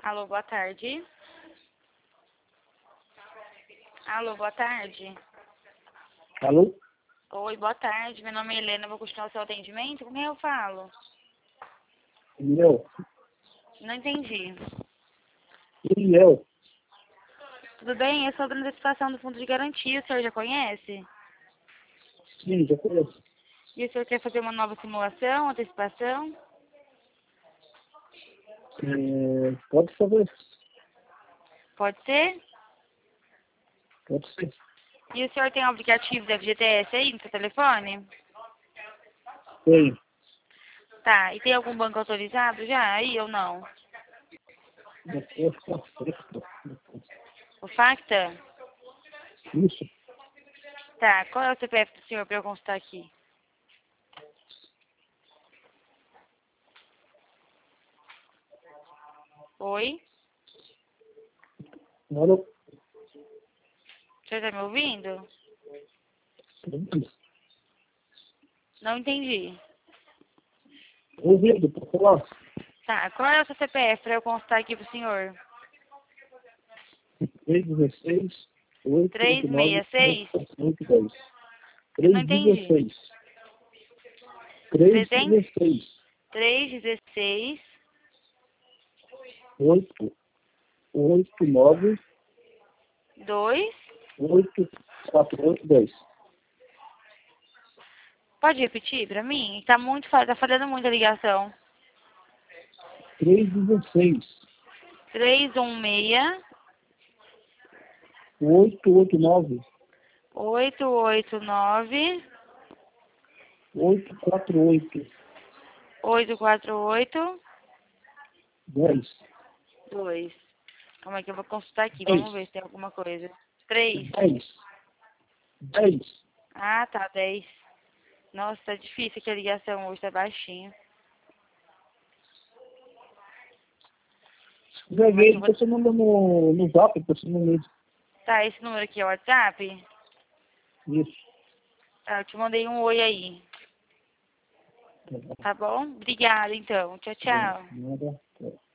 Alô, boa tarde. Alô, boa tarde. Alô? Oi, boa tarde. Meu nome é Helena, vou continuar o seu atendimento. Com quem eu falo? Eliel. Não entendi. Eliel. Tudo bem? Eu sou a dona da situação do Fundo de Garantia. O senhor já conhece? Sim, já conheço. E o senhor quer fazer uma nova simulação, antecipação? Pode saber. Pode ser? Pode ser. E o senhor tem o aplicativo da FGTS aí no seu telefone? Tem. Tá. E tem algum banco autorizado já aí ou não? Depois fica fresco. O Facta? Isso. Tá. Qual é o CPF do senhor para eu constar aqui? Oi? Alô? O senhor tá me ouvindo? Ouvindo, Não entendi. pode falar. Tá. Qual é o seu CPF para eu constar aqui pro senhor? 316 889 366? 82. Eu não entendi. 316. 316 316 889 2. 8482. Pode repetir pra mim? Tá falhando muito a ligação. 316 316 889 889 848 848 10. 2. Calma aí que eu vou consultar aqui. 10. Vamos ver se tem alguma coisa. 3. 10. 10. Ah, tá. 10. Nossa, tá difícil aqui a ligação hoje. Tá baixinho. Se quiser Como é que ver, eu vou... você manda no zap, você não mesmo. Tá, esse número aqui é o WhatsApp? Isso. Tá, eu te mandei um oi aí. Tá bom. Tá bom? Obrigada, então. Tchau, tchau. Nada.